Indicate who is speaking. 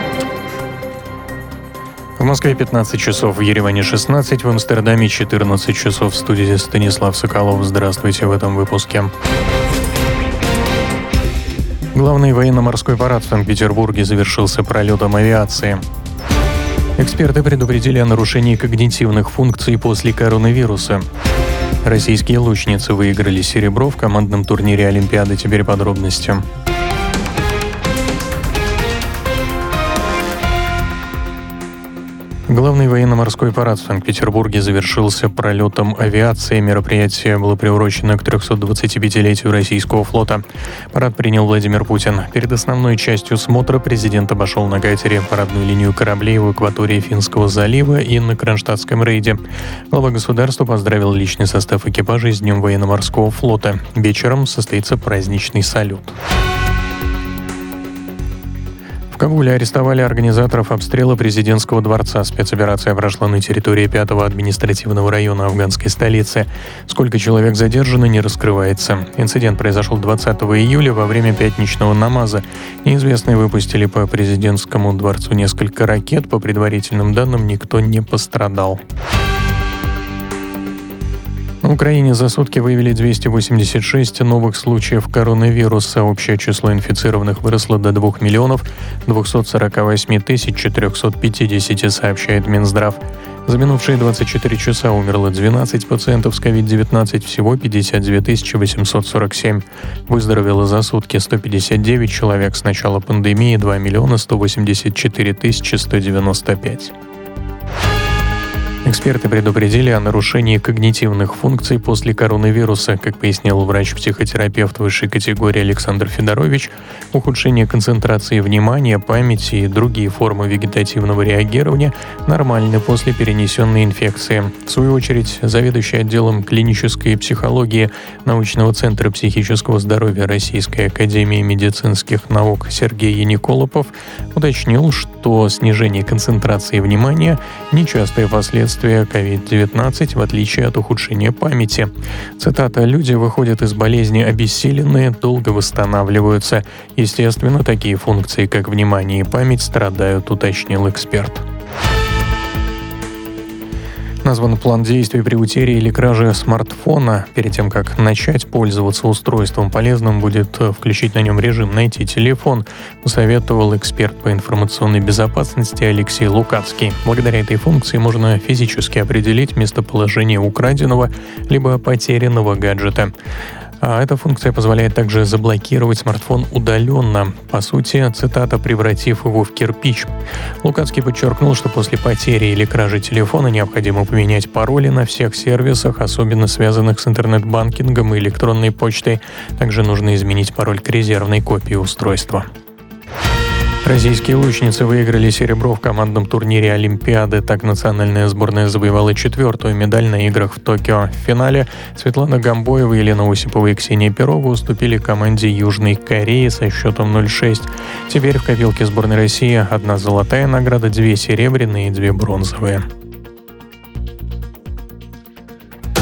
Speaker 1: В Москве 15 часов, в Ереване 16, в Амстердаме 14 часов. В студии Станислав Соколов. Здравствуйте в этом выпуске. Главный военно-морской парад в Санкт-Петербурге завершился пролетом авиации. Эксперты предупредили о нарушении когнитивных функций после коронавируса. Российские лучницы выиграли серебро в командном турнире Олимпиады. Теперь подробности. Главный военно-морской парад в Санкт-Петербурге завершился пролетом авиации. Мероприятие было приурочено к 325-летию российского флота. Парад принял Владимир Путин. Перед основной частью смотра президент обошел на катере парадную линию кораблей в акватории Финского залива и на Кронштадтском рейде. Глава государства поздравил личный состав экипажей с Днем военно-морского флота. Вечером состоится праздничный салют. В Кабуле арестовали организаторов обстрела президентского дворца. Спецоперация прошла на территории 5-го административного района афганской столицы. Сколько человек задержано, не раскрывается. Инцидент произошел 20 июля во время пятничного намаза. Неизвестные выпустили по президентскому дворцу несколько ракет. По предварительным данным, никто не пострадал. На Украине за сутки выявили 286 новых случаев коронавируса. Общее число инфицированных выросло до 2 миллионов 248 тысяч 450, сообщает Минздрав. За минувшие 24 часа умерло 12 пациентов с COVID-19, всего 52 847. Выздоровело за сутки 159 человек. С начала пандемии 2 миллиона 184 тысячи 195. Эксперты предупредили о нарушении когнитивных функций после коронавируса. Как пояснил врач-психотерапевт высшей категории Александр Федорович, ухудшение концентрации внимания, памяти и другие формы вегетативного реагирования нормальны после перенесенной инфекции. В свою очередь, заведующий отделом клинической психологии Научного центра психического здоровья Российской академии медицинских наук Сергей Яниколопов уточнил, что снижение концентрации внимания – нечастое последствие COVID-19, в отличие от ухудшения памяти. Цитата: «Люди выходят из болезни обессиленные, долго восстанавливаются. Естественно, такие функции, как внимание и память, страдают», — уточнил эксперт. Назван план действий при утере или краже смартфона. Перед тем, как начать пользоваться устройством, полезным будет включить на нем режим «Найти телефон», посоветовал эксперт по информационной безопасности Алексей Лукацкий. Благодаря этой функции можно физически определить местоположение украденного либо потерянного гаджета. А эта функция позволяет также заблокировать смартфон удаленно, по сути, цитата, «превратив его в кирпич». Лукацкий подчеркнул, что после потери или кражи телефона необходимо поменять пароли на всех сервисах, особенно связанных с интернет-банкингом и электронной почтой. Также нужно изменить пароль к резервной копии устройства. Российские лучницы выиграли серебро в командном турнире Олимпиады. Так национальная сборная завоевала 4-ю медаль на играх в Токио. В финале Светлана Гамбоева, Елена Осипова и Ксения Перова уступили команде Южной Кореи со счетом 0-6. Теперь в копилке сборной России 1 золотая награда, 2 серебряные и 2 бронзовые.